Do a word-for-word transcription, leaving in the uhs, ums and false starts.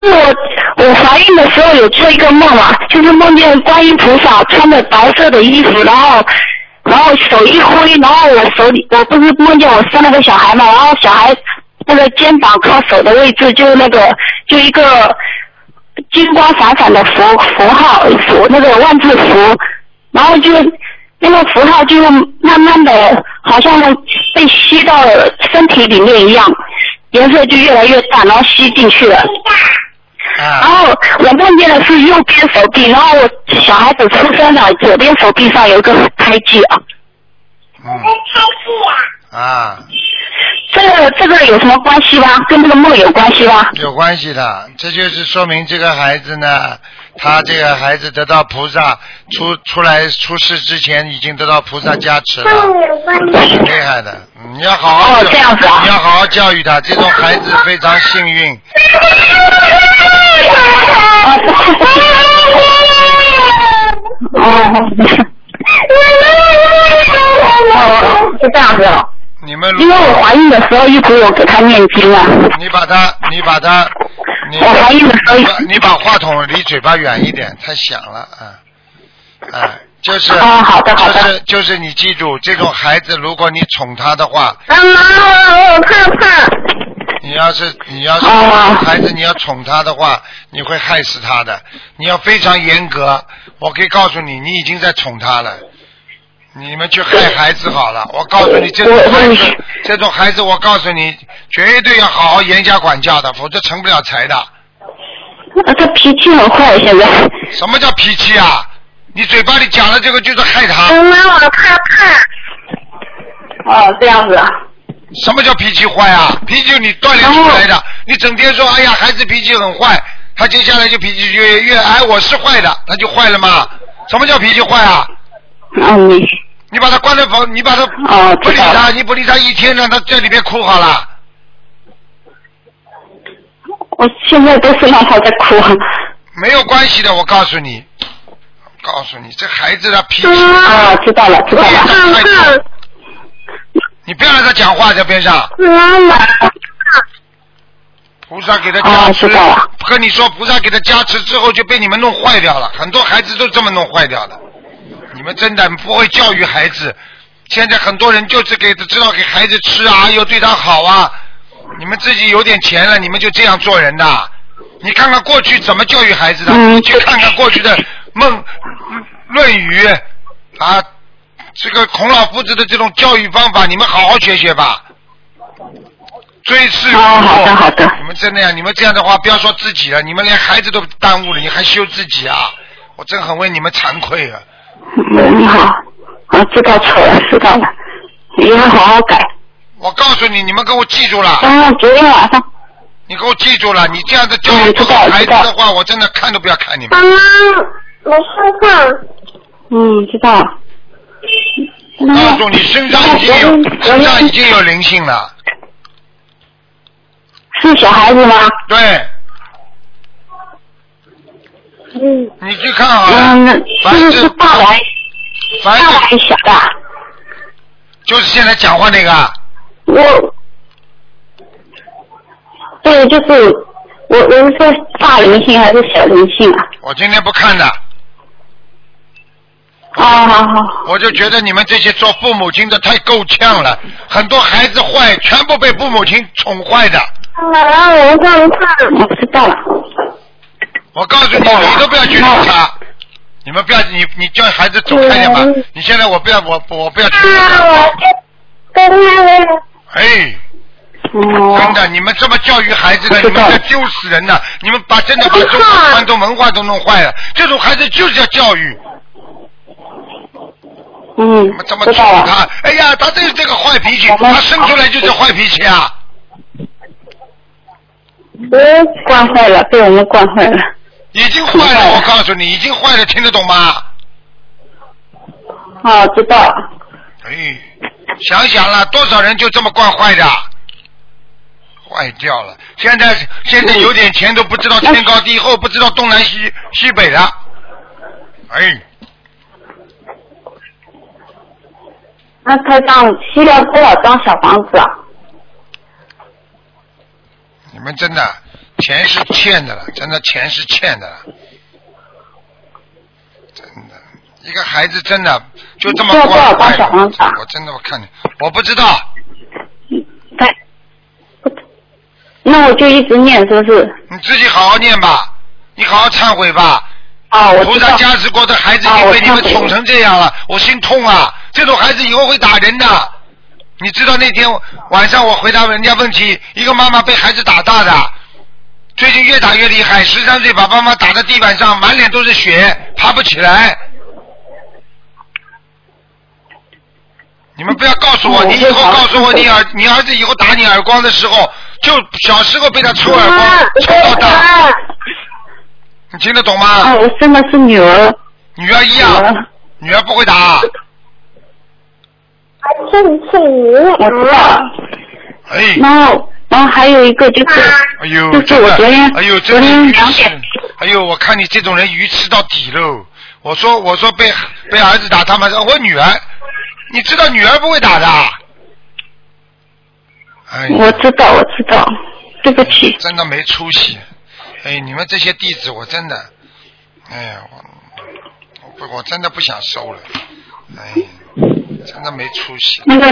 我我怀孕的时候有做一个梦嘛，就是梦见观音菩萨穿着白色的衣服，然后然后手一挥，然后我手里我不是梦见我生了个小孩嘛，然后小孩那个肩膀靠手的位置就那个就一个金光闪闪的符符号符那个万字符，然后就那个符号就慢慢的好像被吸到了身体里面一样，颜色就越来越淡，然后吸进去了。然后我梦见的是右边手臂，然后我小孩子出生了，左边手臂上有一个胎记啊。 嗯。胎记啊。啊。 这个这个有什么关系吗？跟这个梦有关系吗？ 有关系的，这就是说明这个孩子呢，他这个孩子得到菩萨出出来出世之前已经得到菩萨加持了，很厉害的。你要好好哦，这样子啊， 你要好好教育他，这种孩子非常幸运。 哦，哦，是这样子哦。 你们因为我怀孕的时候一直有给他念经啊。 你把他，你把他，你我怀孕的时候你把你把话筒离嘴巴远一点，太响了啊！啊，就是， 哦，好的好的， 就是就是你记住，这种孩子，如果你宠他的话， 妈妈，我怕怕。 你要是你要是哦孩子，你要宠他的话，你会害死他的。你要非常严格，我可以告诉你，你已经在宠他了。你们去害孩子好了，我告诉你，这种孩子，这种孩子，我告诉你，绝对要好好严加管教的，否则成不了才的。 他脾气很坏，现在。 什么叫脾气啊？你嘴巴里讲的这个就是害他。 妈妈，我怕怕。哦，这样子啊。 什么叫脾气坏啊？脾气就是你锻炼出来的。你整天说，哎呀，孩子脾气很坏，他接下来就脾气越越，哎，我是坏的，他就坏了吗？什么叫脾气坏啊？ 嗯，你你把他关在房，你把他哦， 不理他，你不理他一天，让他在里面哭好了。 我现在都是让他在哭。 没有关系的，我告诉你，告诉你，这孩子的脾气啊，知道了，知道了。 你不要让他讲话，在边上。 妈妈。 菩萨给他加持， 啊、 跟你说，菩萨给他加持之后就被你们弄坏掉了，很多孩子都这么弄坏掉的。你们真的不会教育孩子，现在很多人就是给知道给孩子吃啊，又对他好啊。你们自己有点钱了，你们就这样做人的。你看看过去怎么教育孩子的， 嗯、 你去看看过去的《孟论语》啊，这个孔老夫子的这种教育方法，你们好好学学吧。追事于哦，好的好的。 你们真的呀，你们这样的话，不要说自己了，你们连孩子都耽误了，你还修自己啊？我真很为你们惭愧啊。 嗯，好，我知道错了，知道了，以后好好改。 我告诉你，你们给我记住了。 嗯，昨天晚上。 你给我记住了，你这样的教育不好孩子的话，我真的看都不要看你们。 妈妈，我害怕。嗯，知道。 我告诉你，身上已经有身上已经有灵性了。 是小孩子吗？ 对。 嗯。 你去看好了。 嗯，这个是大的，大的还是小的？ 就是现在讲话那个。 我。对，就是我，我是说大灵性还是小灵性啊？ 我今天不看的。 哦，好好。 我就觉得你们这些做父母亲的太够呛了，很多孩子坏，全部被父母亲宠坏的。 啊，我害怕。我知道了。 我告诉你，你都不要去理他。你们不要，你你叫孩子走开点吧。嗯、你现在我不要，我我不要去理他。 我跟他。 哎。真的，你们这么教育孩子的，你们在丢死人呢！你们把真的把中国传统文化都弄坏了。这种孩子就是要教育。 嗯。 你们怎么宠他？哎呀，他就是这个坏脾气，他生出来就是坏脾气啊！ 我惯坏了，被我们惯坏了。 已经坏了，我告诉你，已经坏了，听得懂吗？ 哦，知道。 哎，想想了，多少人就这么惯坏的。坏掉了，现在现在有点钱都不知道天高地厚，不知道东南西西北的，哎。 那台长需要多少张小房子啊？ 你们真的钱是欠的了，真的钱是欠的了，真的，一个孩子真的就这么需要多少惯坏张小房了， 子啊我真的我看你，我不知道， 对，那我就一直念，是不是？ 你自己好好念吧，你好好忏悔吧。 啊，我菩知道。 萨加持过的孩子已啊我经被你们忏悔宠成这样了，我心痛啊！这种孩子以后会打人的。你知道那天晚上我回答人家问题，一个妈妈被孩子打大的，最近越打越厉害，十三岁把妈妈打在地板上，满脸都是血，爬不起来。你们不要告诉我， 哦你以后告诉我，你儿你儿子以后打你耳光的时候，就小时候被他抽耳光，抽到大。你听得懂吗？ 啊，我生的是女儿。 女儿一样，女儿不会打。 是是你，我知道。 哎。 然后，然后还有一个就是， 哎呦， 就是我昨天， 哎呦， 昨天两点。 哎呦，我看你这种人鱼吃到底喽！我说，我说被被儿子打，他们说我女儿，你知道女儿不会打的。哎。 我知道，我知道，对不起。 真的没出息。哎，你们这些弟子，我真的，哎呀，我我我真的不想收了，哎，真的没出息。 那个